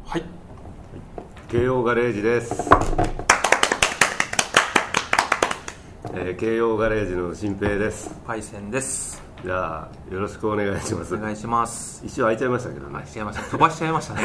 はい、 慶応ガレージです。慶応ガレージの新平です。 パイセンです。 じゃあよろしくお願いします。 お願いします。 一瞬空いちゃいましたけどね。 違いました。飛ばしちゃいましたね。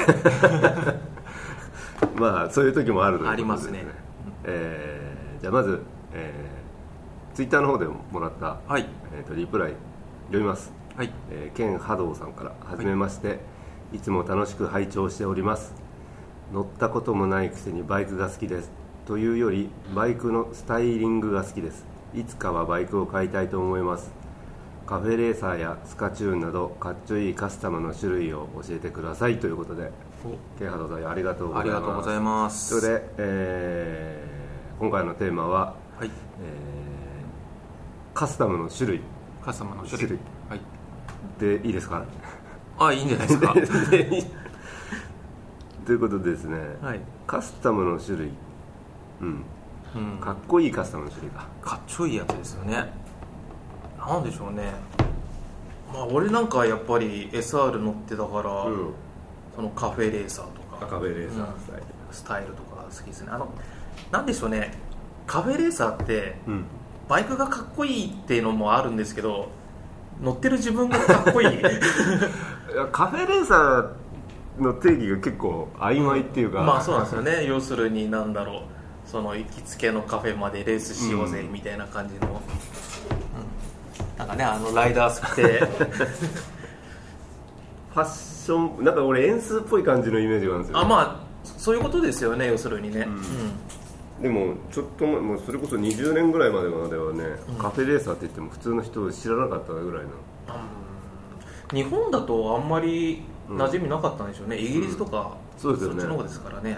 まあそういう時もあるということですね。 ありますね。 じゃあまず、ツイッターの方でもらった、 はい、 リプライ読みます。 はい、 ケンハドウさんから、はじめまして、いつも楽しく拝聴しております。乗ったこともないくせにバイクが好きです。というよりバイクのスタイリングが好きです。いつかはバイクを買いたいと思います。カフェレーサーやスカチューンなどかっちょいいカスタムの種類を教えてくださいということで、ケンハドウさんありがとうございます。 ありがとうございます。 それで、今回のテーマは、 はい、 カスタムの種類。 カスタムの種類、はい、 でいいですか？ あ、いいんじゃないですか。 ということでですね、 はい、 カスタムの種類、かっこいいカスタムの種類かっちょいいやつですよね。なんでしょうね。まあ俺なんかやっぱり SR 乗ってたから、そのカフェレーサーとかカフェレーサースタイルとか好きですね。なんでしょうね、カフェレーサーって、バイクがかっこいいっていうのもあるんですけど、乗ってる自分がかっこいい。 カフェレーサーの定義が結構曖昧っていうか、 まあそうなんですよね。要するに何だろう、その行きつけのカフェまでレースしようぜみたいな感じの、なんかね、ライダース着てファッション、なんか俺円数っぽい感じのイメージがあるんですよ、ね。 まあそういうことですよね、要するにね。 でもちょっともうそれこそ20年ぐらいまではね、カフェレーサーって言っても普通の人知らなかったぐらいの、 日本だとあんまり馴染みなかったんでしょうね。イギリスとか、 そうですよね、 そっちの方ですからね。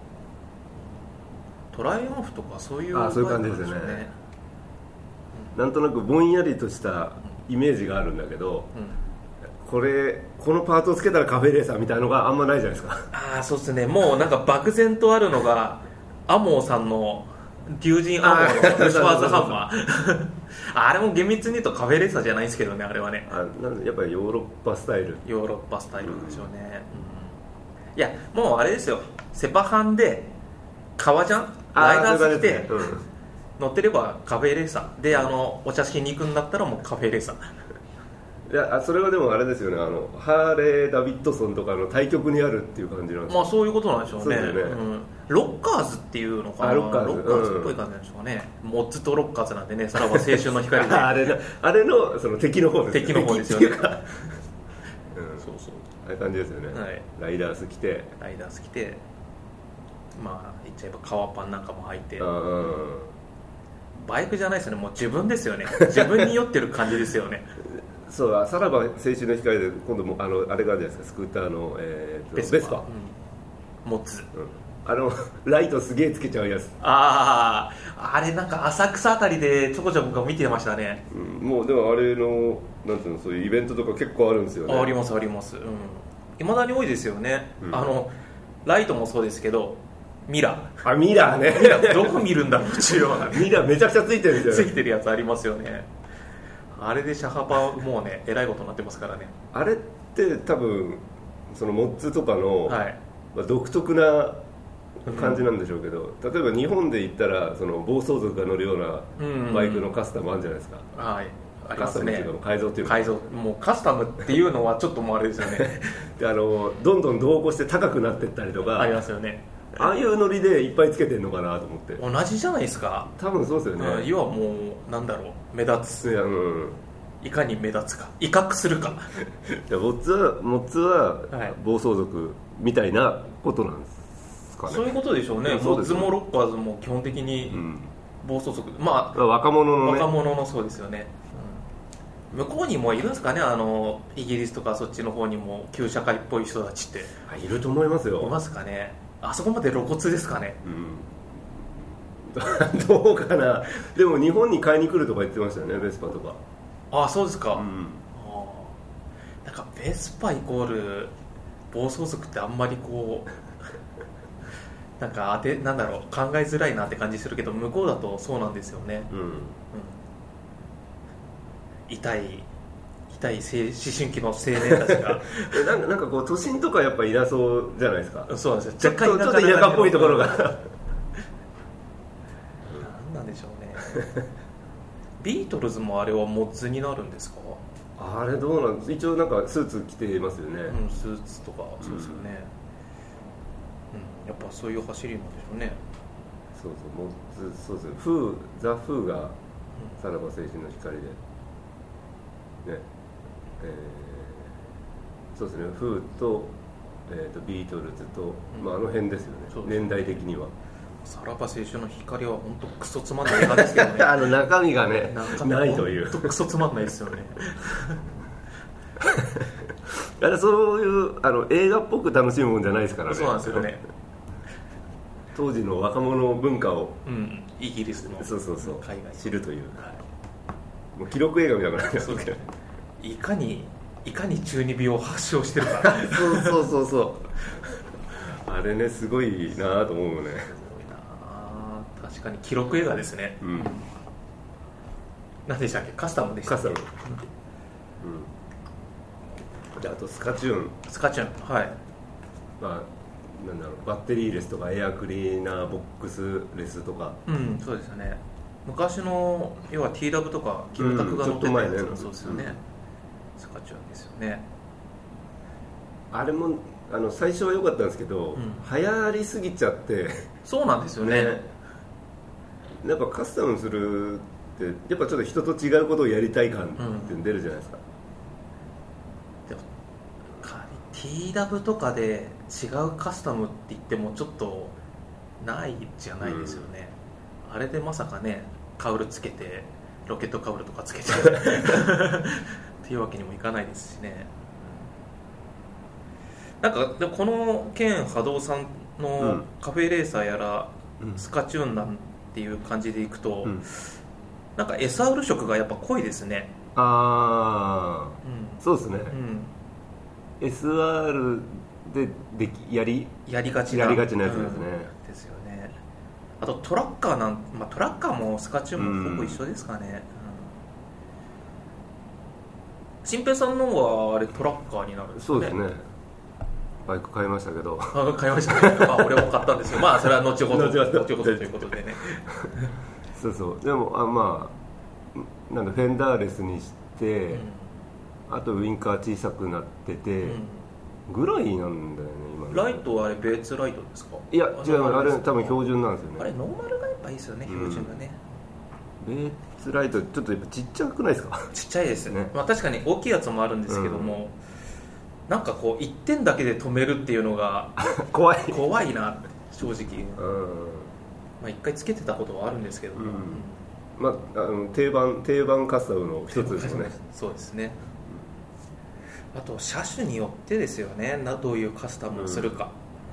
トライアンフとかそういうそういう感じですよね。なんとなくぼんやりとしたイメージがあるんだけど、このパートをつけたらカフェレーサーみたいなのがあんまないじゃないですか。 そうですね。もうなんか漠然とあるのがアモーさんの竜神アモーのルシファーズハンマー。あれも厳密に言うとカフェレーサーじゃないですけどね、あれはね。 なんでやっぱりヨーロッパスタイル。 ヨーロッパスタイルでしょうね。いやもうあれですよ、セパハンで革ジャンライダース着て乗ってればカフェレーサーで、お茶しに行くんだったらもうカフェレーサー。 いや、それはでもあれですよね、ハーレー・ダビッドソンとかの対極にあるっていう感じなんですよ。まあそういうことなんでしょうね。 そうですよね。 ロッカーズっていうのかな。 ロッカーズっぽい感じなんでしょうね。モッツとロッカーズなんでね、さらば青春の光で。 あれのその敵の方ですね。敵の方ですよね。 そうそう。ああいう感じですよね。 はい、 ライダース着て、 まあ言っちゃえば革パンなんかも履いて。バイクじゃないですよね、もう自分ですよね。自分に酔ってる感じですよね。 そうだ、さらば青春の光で今度もあれがあるじゃないですか、スクーターの、ベスパ、 モツ、 ライトすげえつけちゃうやつ。 あれなんか浅草あたりでちょこちょこ見てましたね。 もうでもあれのなんていうの、そういうイベントとか結構あるんですよね。 ありますあります。いまだに多いですよね。ライトもそうですけど、ミラーね。ミラーどこ見るんだろうっていうようなミラーめちゃくちゃついてるんですよ。 ついてるやつありますよね。あれで車幅もうね、えらいことになってますからね。 あれって多分そのモッツとかの、独特な感じなんでしょうけど、例えば日本で言ったらその暴走族が乗るようなバイクのカスタムあるんじゃないですか。 ありますね。 改造っていうか、 もうカスタムっていうのはちょっともうあれですよね。 でどんどん導行して高くなっていったりとかありますよね。 ああいうノリでいっぱいつけてるのかなと思って。 同じじゃないですか。 多分そうですよね。 要はもうなんだろう、目立つ、いかに目立つか、威嚇するか。 モッツは暴走族みたいなことなんですかね。 そういうことでしょうね。モッツもロッカーズも基本的に暴走族、まあ若者のそうですよね。向こうにもいるんですかね、イギリスとかそっちの方にも旧社会っぽい人たちって。 いると思いますよ。 いますかね。あそこまで露骨ですかね。 どうかな。でも日本に買いに来るとか言ってましたよね、ベスパとか。 そうですか。なんかベスパイコール暴走族ってあんまりこうなんかなんだろう、考えづらいなって感じするけど、向こうだとそうなんですよね。痛いたい思春期の青年たちがなんかこう都心とかやっぱいなそうじゃないですか。 そうなんですよ、 ちょっと田舎っぽいところが何なんでしょうねビートルズもあれはモッズになるんですか？ あれどうなんです？一応なんかスーツ着てますよね。 スーツとかそうですよね、やっぱそういう走りなんでしょうね。 そうモッズ、そうですね。ザ・フーがさらば青春の光でね、そうですね。フーと、ビートルズと、あの辺ですよね、年代的には。 さらば青春の光は本当クソつまんない映画ですけどね中身がねないという、 本当クソつまんないですよねあれそういう映画っぽく楽しむもんじゃないですからね。 そうなんですよね当時の若者文化を、 イギリスのそう海外知るという、もう記録映画みたいな感じですね。 いかに中二病を発症してるかそうあれね、すごいなと思うね。 確かに記録映画ですね。何でしたっけ？カスタムでしたっけ？ カスタム。であとスカチューン、 はい。 なんだろう、バッテリーレスとかエアクリーナーボックスレスとか。 そうですよね。昔の要は TW とかキムタクが乗ってたやつもそうですよね。スカチューンですよね。あれも最初は良かったんですけど、流行りすぎちゃってそうなんですよね。 やっぱカスタムするってやっぱちょっと人と違うことをやりたい感って出るじゃないですか。 でもTW とかで違うカスタムって言ってもちょっとないじゃないですよね、あれでまさかねカウルつけてロケットカウルとかつけてっていうわけにもいかないですしね。なんかでもこのケン波動さんのカフェレーサーやら、スカチューンなんっていう感じでいくと、なんか SR 色がやっぱ濃いですね。 そうですね、SR でやりがちなやつですね、 ですよね。あとトラッカートラッカーもスカチューンもほぼ一緒ですかね。新平さんのはあれトラッカーになるんですかね。 そうですね、バイク買いましたけど。 買いましたね。俺も買ったんですよ。それは後ほどということでね。 そうでもなんだフェンダーレスにして、あとウインカー小さくなってて、ぐらいなんだよね今。 ライトはあれベーツライトですか？ いや違う、あれ多分標準なんですよね。 あれノーマルがやっぱいいですよね、標準がね。 ベーツライトちょっとやっぱちっちゃくないですか？ ちっちゃいですね。確かに大きいやつもあるんですけども、なんかこう1点だけで止めるっていうのが怖いなって正直。一回つけてたことはあるんですけども、 定番カスタムの一つですよね。 そうですね。あと車種によってですよね、どういうカスタムをするか。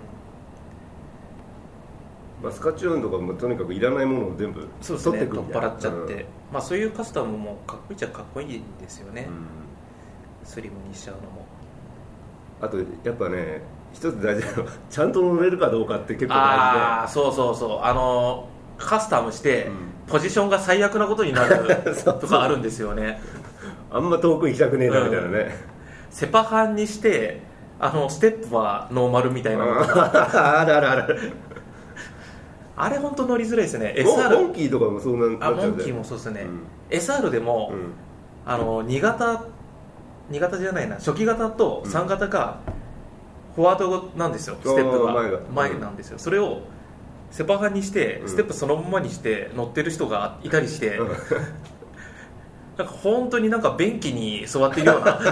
スカチューンとかもとにかくいらないものを全部取ってくる、 取っ払っちゃって、そういうカスタムもかっこいいっちゃかっこいいんですよね、スリムにしちゃうのも。 あとやっぱね、一つ大事なのはちゃんと乗れるかどうかって結構大事で。 そうカスタムして、ポジションが最悪なことになるとかあるんですよね。 あんま遠く行きたくねえなみたいなね、 セパハンにしてステップはノーマルみたいなのとかあるあれ本当乗りづらいですね。 モンキーとかもそうなんだ。 モンキーもそうですね、SR でも、2型じゃないな、初期型と3型がフォワードなんですよ、ステップが前なんですよ。それをセパハンにしてステップそのままにして乗ってる人がいたりして、なんか本当になんか便器に座っているような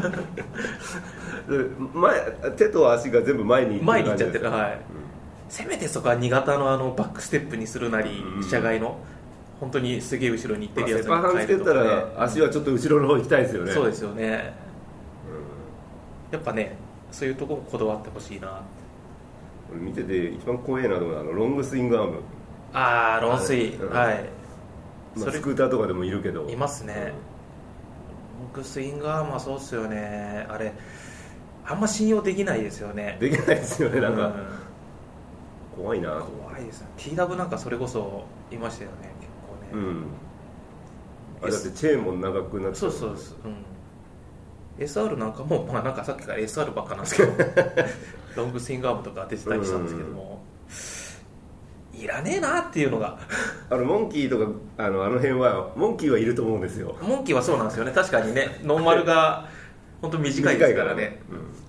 手と足が全部前に行っちゃってる、せめてそこは2型のバックステップにするなり、車外の本当にすげえ後ろに行ってるやつに変えるとか、ね、 セパハンつけたら足はちょっと後ろの方行きたいですよね。 そうですよね、やっぱね、そういうところこだわってほしいな。 見てて一番怖いなと思うのはロングスイングアーム。 ロンスイ、 スクーターとかでもいるけどいますね、ロングスイングアームはそうですよね。あれあんま信用できないですよね。 できないですよね、なんか、怖いな。 怖いですね。 TW なんかそれこそいましたよね、結構ね。 だってチェーンも長くなって、 そう、 SR なんかも、まあ、なんかさっきから SR ばっかなんですけどロングスイングアームとか出てたりしたんですけども、いらねえなっていうのがモンキーとかあの辺はモンキーはいると思うんですよ。 モンキーはそうなんですよね。確かにね、ノーマルが本当短いですからね。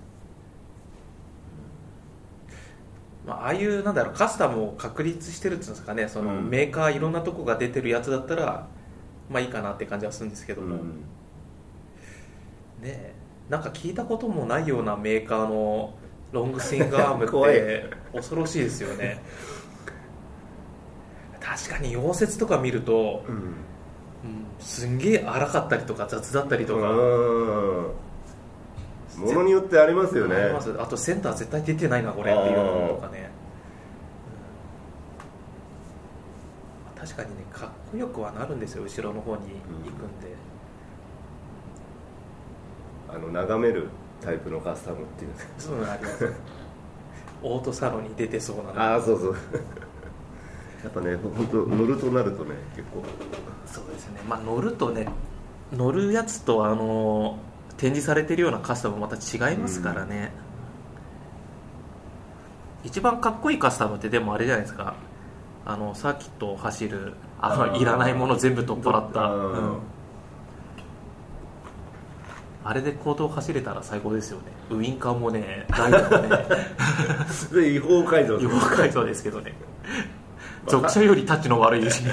まあ、ああいうなんだろう、カスタムを確立してるっていうんですかね、そのメーカーいろんなとこが出てるやつだったらまあいいかなって感じはするんですけども、ね、なんか聞いたこともないようなメーカーのロングスイングアームって恐ろしいですよね確かに溶接とか見ると、すんげえ荒かったりとか雑だったりとか、 ものによってありますよね。 あります。あとセンター絶対出てないなこれっていうのとかね、確かにね、かっこよくはなるんですよ、後ろの方に行くんで、 眺めるタイプのカスタムっていうそういうのありますオートサロンに出てそうなそうそうやっぱね、本当乗るとなるとね、結構そうですね。まあ乗るとね、乗るやつと展示されてるようなカスタムまた違いますからね、一番かっこいいカスタムってでもあれじゃないですか、サーキットを走るいらないもの全部取っ払った、あれで公道走れたら最高ですよね。ウインカーもね、ライトもね違法改造違法改造ですけどね属車よりタッチの悪いしで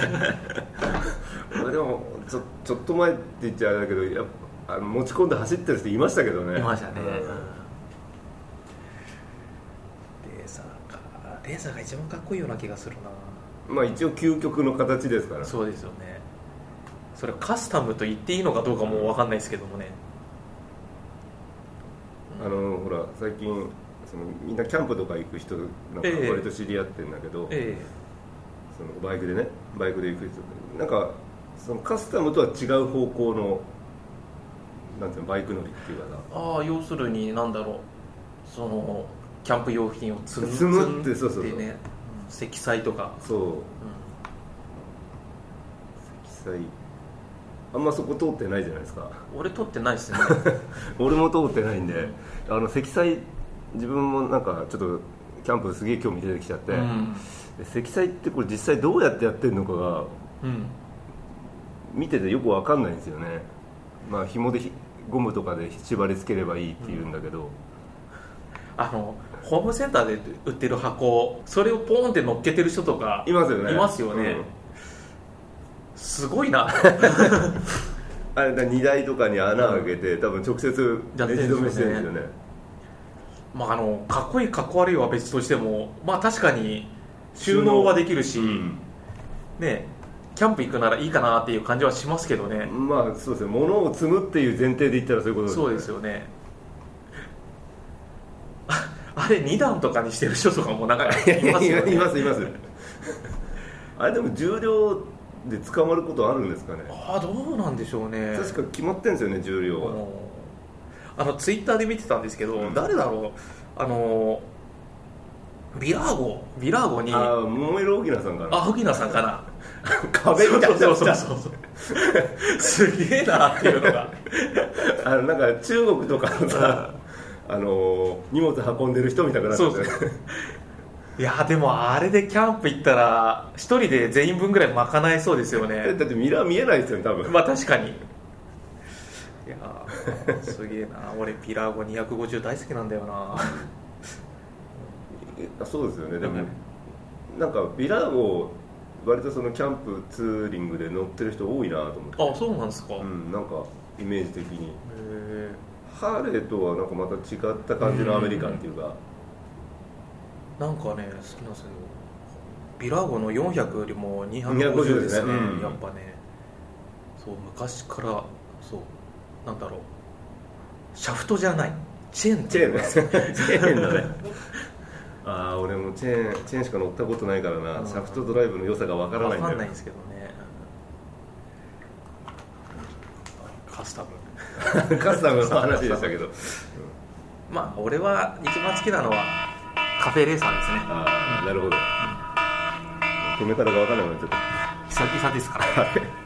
もちょっと前って言っちゃあれだけど、やっぱ持ち込んで走ってる人いましたけどね。 いましたね、レーサーが一番かっこいいような気がするな。 まあ一応究極の形ですから。 そうですよね。それカスタムと言っていいのかどうかも分かんないですけどもね、 ほら最近みんなキャンプとか行く人なんか割と知り合ってるんだけど、そのバイクで行く人なんかそのカスタムとは違う方向のなんていうの、バイク乗りっていうかな。要するになんだろう、そのキャンプ用品を積むって、そうそうそう、 ね、積載とか、 そう、積載あんまそこ通ってないじゃないですか。 俺通ってないですね俺も通ってないんで、積載自分もなんかちょっとキャンプすげえ興味出てきちゃって、積載ってこれ実際どうやってやってるのかが、見ててよく分かんないんですよね。まあ紐でゴムとかで縛り付ければいいって言うんだけど、 ホームセンターで売ってる箱、それをポーンって乗っけてる人とかいますよね。 いますよね、すごいなあれだ、荷台とかに穴を開けて、多分直接ネジ止めしてるんですよね。 まあ、かっこいいかっこ悪いは別としても、まあ確かに収納はできるし、ね、キャンプ行くならいいかなっていう感じはしますけどね。 まあそうですね、物を積むっていう前提で言ったらそういうことですね。 そうですよね。あれ2段とかにしてる人とかもなんかいますよね。 いますあれでも重量で捕まることあるんですかね。 どうなんでしょうね。 確か決まってるんですよね、重量は。 ツイッターで見てたんですけど、誰だろう、ビラーゴに桃色荻野さんかな。 荻野さんかな壁みたいな。 そうすげえなっていうのがなんか中国とかのさ荷物運んでる人みたいな感じで。 いやでもあれでキャンプ行ったら一人で全員分ぐらい賄えそうですよね。 だってミラー見えないですよね、多分。 まあ確かに。いやすげえな。俺ピラーゴ250大好きなんだよなそうですよね。でもなんかビラーゴ割とそのキャンプツーリングで乗ってる人多いなと思って。 そうなんですか。 なんかイメージ的にハーレーとはなんかまた違った感じのアメリカンっていうか、 なんかね好きなんですけど、ビラーゴの400よりも250ですね、やっぱね。そう昔からそうなんだろう、シャフトじゃないチェーンだね俺もチェーンしか乗ったことないからな、シャフトドライブの良さがわからないんだよ。 わかんないんですけどね。カスタムの話でしたけど、 まあ俺は一番好きなのはカフェレーサーですね。 なるほど。止め方がわからないのでちょっと久々ですから